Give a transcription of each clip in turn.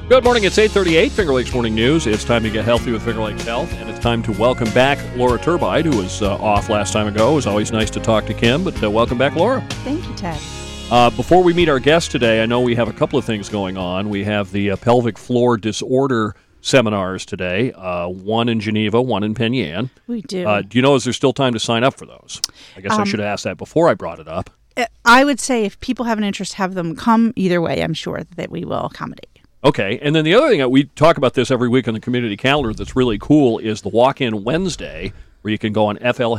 Good morning, it's 8:38, Finger Lakes Morning News. It's time to get healthy with Finger Lakes Health, and it's time to welcome back Laura Turbide, who was off last time ago. It was always nice to talk to Kim, but welcome back, Laura. Thank you, Ted. Before we meet our guest today, I know we have a couple of things going on. We have the pelvic floor disorder seminars today, one in Geneva, one in Penn Yan. We do. Do you know, is there still time to sign up for those? I guess I should have asked that before I brought it up. I would say if people have an interest, have them come either way. I'm sure that we will accommodate. Okay, and then the other thing that we talk about this every week on the community calendar that's really cool is the Walk-In Wednesday, where you can go on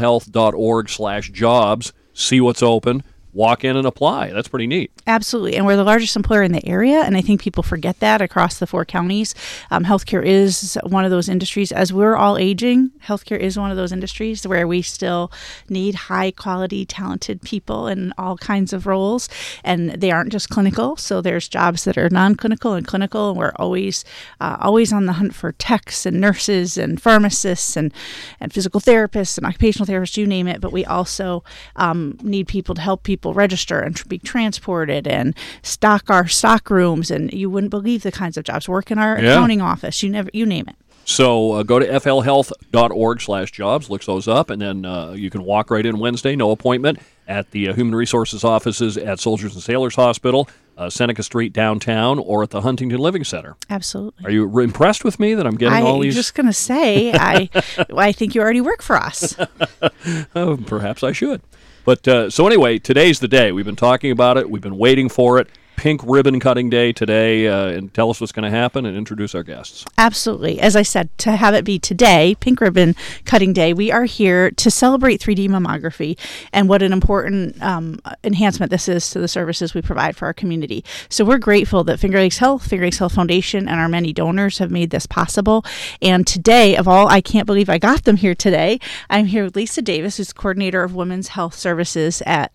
flhealth.org/jobs, see what's open, walk in and apply. That's pretty neat. Absolutely. And we're the largest employer in the area, and I think people forget that across the 4 counties. Healthcare is one of those industries. As we're all aging, healthcare is one of those industries where we still need high-quality, talented people in all kinds of roles, and they aren't just clinical. So there's jobs that are non-clinical and clinical, and we're always on the hunt for techs and nurses and pharmacists and physical therapists and occupational therapists, you name it. But we also need people to help people register and be transported and stock our stock rooms, and you wouldn't believe the kinds of jobs. Work in our accounting office, you name it. So go to flhealth.org/jobs, look those up, and then you can walk right in Wednesday, no appointment, at the Human Resources offices at Soldiers and Sailors Hospital, Seneca Street downtown, or at the Huntington Living Center. Absolutely. Are you impressed with me that I'm getting all these? I'm just going to say, I think you already work for us. Oh, perhaps I should. But so anyway, today's the day. We've been talking about it. We've been waiting for it. Pink ribbon cutting day today, and tell us what's going to happen and introduce our guests. Absolutely. As I said, to have it be today, Pink Ribbon Cutting Day, we are here to celebrate 3D mammography and what an important enhancement this is to the services we provide for our community. So we're grateful that Finger Lakes Health Foundation, and our many donors have made this possible. And today, of all, I can't believe I got them here today. I'm here with Lisa Davis, who's coordinator of Women's Health Services at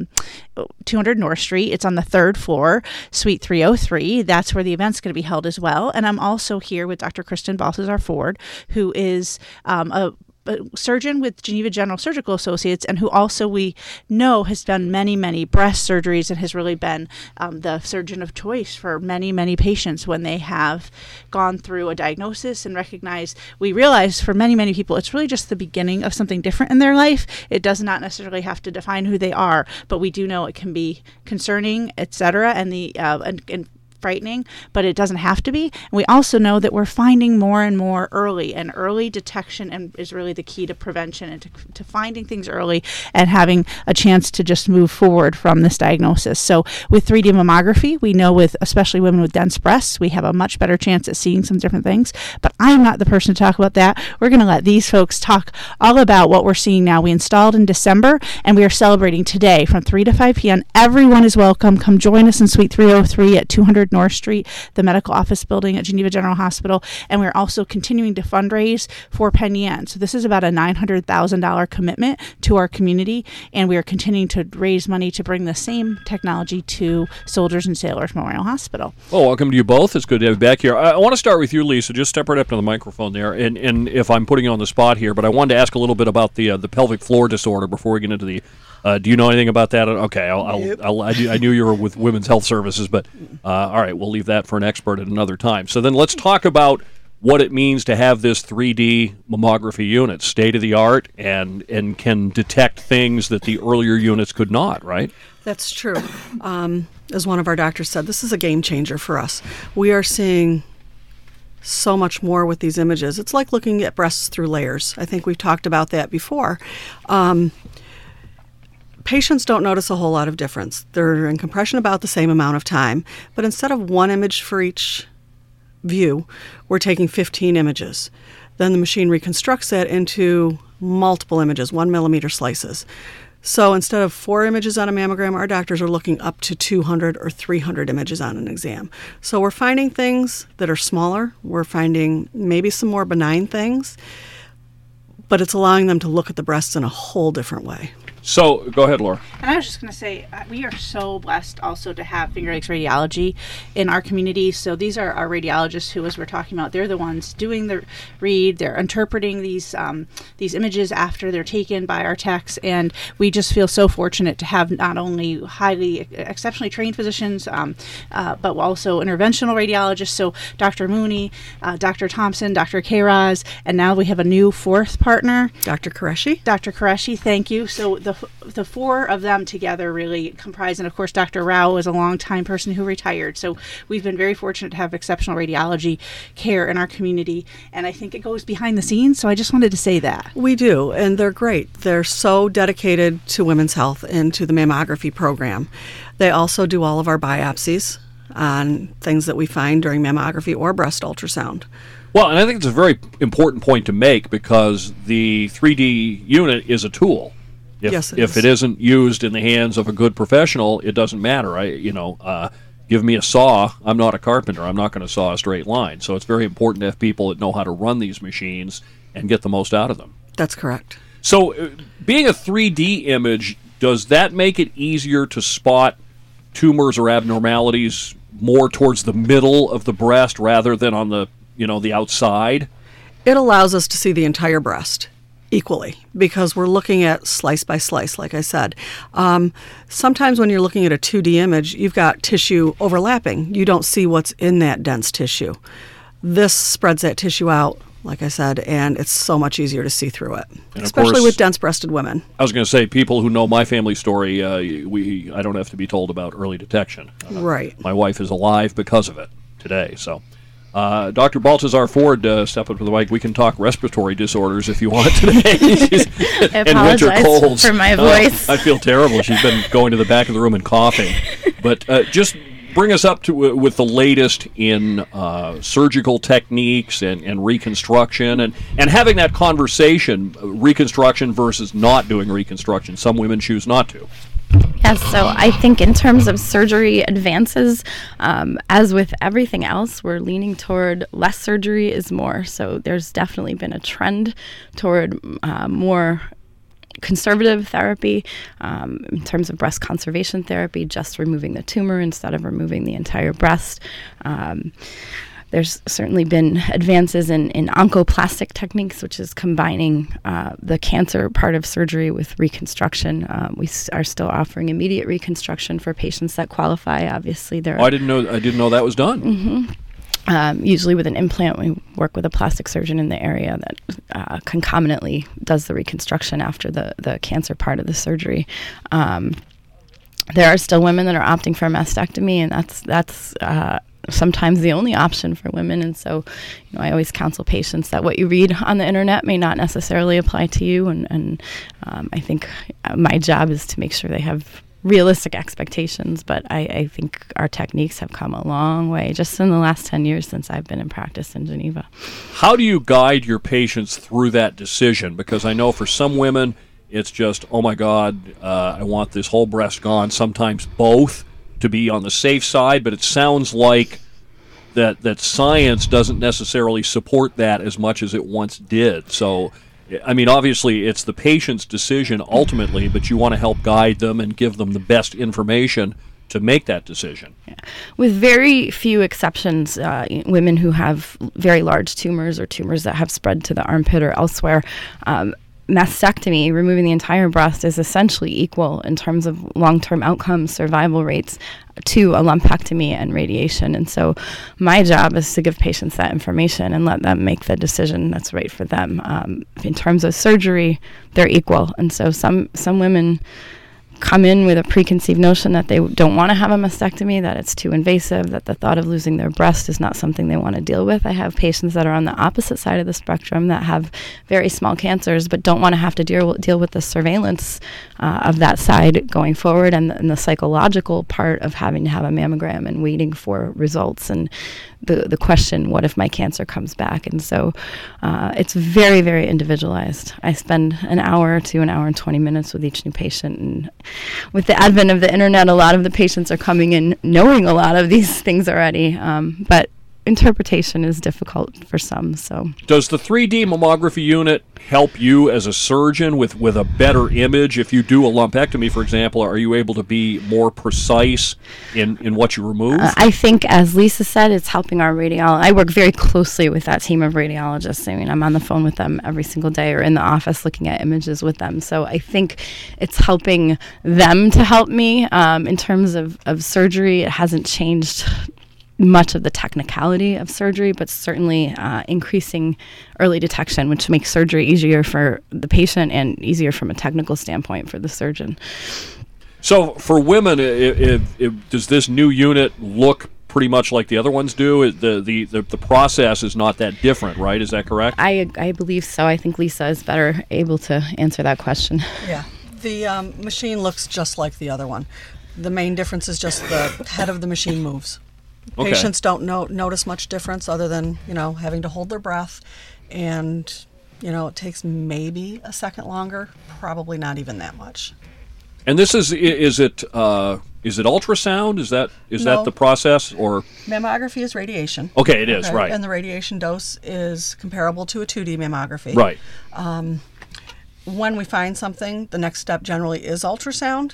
200 North Street. It's on the 3rd floor, Suite 303. That's where the event's going to be held as well. And I'm also here with Dr. Kristen Balthazar Ford, who is a surgeon with Geneva General Surgical Associates, and who also we know has done many, many breast surgeries and has really been the surgeon of choice for many, many patients when they have gone through a diagnosis and we realize for many, many people, it's really just the beginning of something different in their life. It does not necessarily have to define who they are, but we do know it can be concerning, etc., and frightening, but it doesn't have to be. And we also know that we're finding more and more early detection is really the key to prevention and to finding things early and having a chance to just move forward from this diagnosis. So with 3D mammography, we know with especially women with dense breasts, we have a much better chance at seeing some different things, but I'm not the person to talk about that. We're going to let these folks talk all about what we're seeing now. We installed in December, and we are celebrating today from 3 to 5 p.m. Everyone is welcome. Come join us in Suite 303 at 200 North Street, the medical office building at Geneva General Hospital, and we're also continuing to fundraise for Penn Yan. So this is about a $900,000 commitment to our community, and we are continuing to raise money to bring the same technology to Soldiers and Sailors Memorial Hospital. Well, welcome to you both. It's good to have you back here. I want to start with you, Lisa. Just step right up to the microphone there, and if I'm putting you on the spot here, but I wanted to ask a little bit about the pelvic floor disorder before we get into the do you know anything about that? Okay, I knew you were with Women's Health Services, but all right, we'll leave that for an expert at another time. So then let's talk about what it means to have this 3D mammography unit, state-of-the-art, and can detect things that the earlier units could not, right? That's true. As one of our doctors said, this is a game changer for us. We are seeing so much more with these images. It's like looking at breasts through layers. I think we've talked about that before. Patients don't notice a whole lot of difference. They're in compression about the same amount of time, but instead of one image for each view, we're taking 15 images. Then the machine reconstructs that into multiple images, 1 millimeter slices. So instead of 4 images on a mammogram, our doctors are looking up to 200 or 300 images on an exam. So we're finding things that are smaller. We're finding maybe some more benign things, but it's allowing them to look at the breasts in a whole different way. So go ahead, Laura. And I was just going to say, we are so blessed also to have Finger Lakes Radiology in our community. So these are our radiologists who, as we're talking about, they're the ones doing the read. They're interpreting these images after they're taken by our techs. And we just feel so fortunate to have not only highly, exceptionally trained physicians, but also interventional radiologists. So Dr. Mooney, Dr. Thompson, Dr. Kairaz, and now we have a new fourth partner. Dr. Qureshi. Dr. Qureshi, thank you. So the four of them together really comprise, and of course Dr. Rao is a longtime person who retired. So we've been very fortunate to have exceptional radiology care in our community, and I think it goes behind the scenes, so I just wanted to say that. We do, and they're great. They're so dedicated to women's health and to the mammography program. They also do all of our biopsies on things that we find during mammography or breast ultrasound. Well, and I think it's a very important point to make because the 3D unit is a tool. Yes, if it isn't used in the hands of a good professional, it doesn't matter. Give me a saw. I'm not a carpenter. I'm not going to saw a straight line. So it's very important to have people that know how to run these machines and get the most out of them. That's correct. So being a 3D image, does that make it easier to spot tumors or abnormalities more towards the middle of the breast rather than on the outside? It allows us to see the entire breast equally because we're looking at slice by slice, like I said. Sometimes when you're looking at a 2D image, you've got tissue overlapping. You don't see what's in that dense tissue. This spreads that tissue out, like I said, and it's so much easier to see through it, especially with dense-breasted women. I was going to say, people who know my family story, I don't have to be told about early detection. Right. My wife is alive because of it today, so... Dr. Baltazar Ford, step up to the mic. We can talk respiratory disorders if you want today. I apologize for my voice. I feel terrible. She's been going to the back of the room and coughing. But just bring us up to with the latest in surgical techniques and reconstruction and having that conversation, reconstruction versus not doing reconstruction. Some women choose not to. Yes, so I think in terms of surgery advances, as with everything else, we're leaning toward less surgery is more. So there's definitely been a trend toward more conservative therapy in terms of breast conservation therapy, just removing the tumor instead of removing the entire breast. There's certainly been advances in oncoplastic techniques, which is combining the cancer part of surgery with reconstruction. We are still offering immediate reconstruction for patients that qualify. Obviously, I didn't know that was done. Mm-hmm. Usually with an implant, we work with a plastic surgeon in the area that concomitantly does the reconstruction after the cancer part of the surgery. There are still women that are opting for a mastectomy, and that's sometimes the only option for women. And so, I always counsel patients that what you read on the internet may not necessarily apply to you. And I think my job is to make sure they have realistic expectations. But I think our techniques have come a long way just in the last 10 years since I've been in practice in Geneva. How do you guide your patients through that decision? Because I know for some women, it's just, oh my God, I want this whole breast gone. Sometimes both, to be on the safe side, but it sounds like that science doesn't necessarily support that as much as it once did. So, I mean, obviously it's the patient's decision ultimately, but you want to help guide them and give them the best information to make that decision. Yeah. With very few exceptions, women who have very large tumors or tumors that have spread to the armpit or elsewhere, mastectomy, removing the entire breast, is essentially equal in terms of long-term outcomes, survival rates, to a lumpectomy and radiation. And so my job is to give patients that information and let them make the decision that's right for them. In terms of surgery, they're equal. And so some women come in with a preconceived notion that they don't want to have a mastectomy, that it's too invasive, that the thought of losing their breast is not something they want to deal with. I have patients that are on the opposite side of the spectrum that have very small cancers but don't want to have to deal with the surveillance of that side going forward and the psychological part of having to have a mammogram and waiting for results and the question, what if my cancer comes back? And so it's very, very individualized. I spend an hour to an hour and 20 minutes with each new patient. And with the advent of the internet, a lot of the patients are coming in knowing a lot of these things already. But interpretation is difficult for some. So, does the 3D mammography unit help you as a surgeon with a better image? If you do a lumpectomy, for example, are you able to be more precise in what you remove? I think, as Lisa said, it's helping our radiologists. I work very closely with that team of radiologists. I mean, I'm on the phone with them every single day or in the office looking at images with them. So I think it's helping them to help me. In terms of surgery, it hasn't changed much of the technicality of surgery, but certainly increasing early detection, which makes surgery easier for the patient and easier from a technical standpoint for the surgeon. So for women, does this new unit look pretty much like the other ones do? The process is not that different, right? Is that correct? I believe so. I think Lisa is better able to answer that question. Yeah. The machine looks just like the other one. The main difference is just the head of the machine moves. Okay. Patients don't notice much difference other than, having to hold their breath, and, it takes maybe a second longer, probably not even that much. And this is it ultrasound? Is that the process, or? Mammography is radiation. Okay, it is, right. And the radiation dose is comparable to a 2D mammography. Right. When we find something, the next step generally is ultrasound,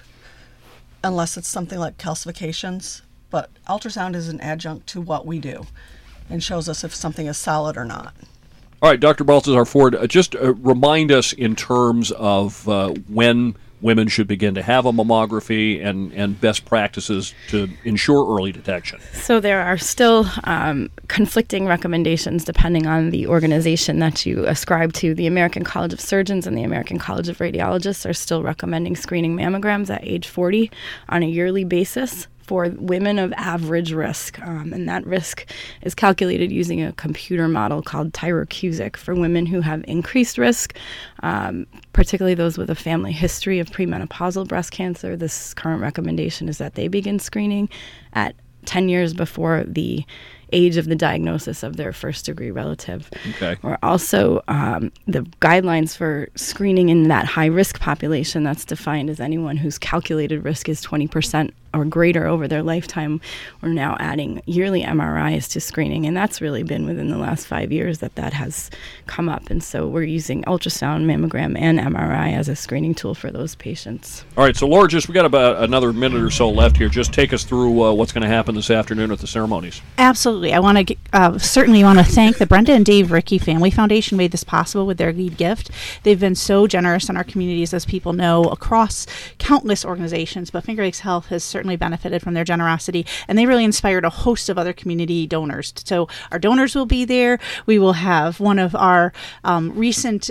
unless it's something like calcifications. But ultrasound is an adjunct to what we do and shows us if something is solid or not. All right, Dr. Balthazar Ford, just remind us in terms of when women should begin to have a mammography and best practices to ensure early detection. So there are still conflicting recommendations depending on the organization that you ascribe to. The American College of Surgeons and the American College of Radiologists are still recommending screening mammograms at age 40 on a yearly basis for women of average risk. And that risk is calculated using a computer model called Tyrer-Cuzick for women who have increased risk, particularly those with a family history of premenopausal breast cancer. This current recommendation is that they begin screening at 10 years before the age of the diagnosis of their first-degree relative. Okay. Or also the guidelines for screening in that high-risk population, that's defined as anyone whose calculated risk is 20% or greater over their lifetime. We're now adding yearly MRIs to screening, and that's really been within the last 5 years that has come up. And so we're using ultrasound, mammogram, and MRI as a screening tool for those patients. All right, so Laura, we got about another minute or so left here. Just take us through what's going to happen this afternoon at the ceremonies. Absolutely. I want to certainly want to thank the Brenda and Dave Rickey Family Foundation made this possible with their lead gift. They've been so generous in our communities, as people know, across countless organizations, but Finger Lakes Health has certainly benefited from their generosity, and they really inspired a host of other community donors. So our donors will be there. We will have one of our recent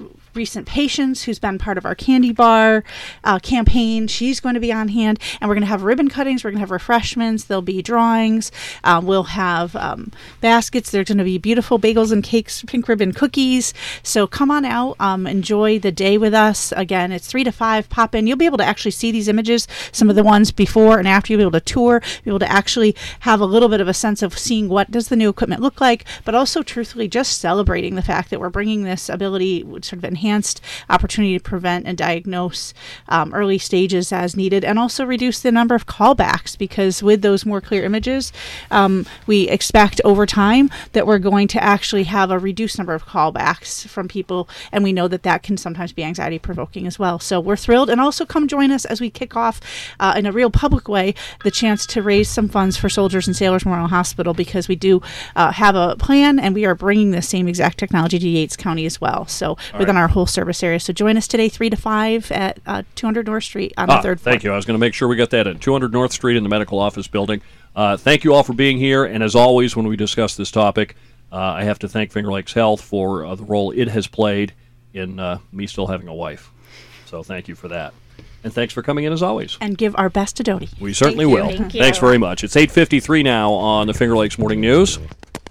patients who's been part of our candy bar campaign. She's going to be on hand, and we're going to have ribbon cuttings. We're going to have refreshments. There'll be drawings. We'll have baskets. There's going to be beautiful bagels and cakes, pink ribbon cookies. So come on out, enjoy the day with us. Again, it's 3 to 5. Pop in. You'll be able to actually see these images, some of the ones before and after. You'll be able to tour, be able to actually have a little bit of a sense of seeing what does the new equipment look like, but also truthfully just celebrating the fact that we're bringing this ability, sort of enhanced opportunity to prevent and diagnose early stages as needed, and also reduce the number of callbacks, because with those more clear images, we expect over time that we're going to actually have a reduced number of callbacks from people, and we know that that can sometimes be anxiety provoking as well. So we're thrilled, and also come join us as we kick off in a real public way the chance to raise some funds for Soldiers and Sailors Memorial Hospital, because we do have a plan, and we are bringing the same exact technology to Yates County as well, so within our whole service area. So join us today 3 to 5 at 200 North Street on the third floor. Thank you. I was going to make sure we got that in 200 North Street in the medical office building. Thank you all for being here, and as always when we discuss this topic, I have to thank Finger Lakes Health for the role it has played in me still having a wife. So thank you for that. And thanks for coming in as always. And give our best to Dodie. We certainly will. Thank you. Thanks very much. It's 8:53 now on the Finger Lakes Morning News.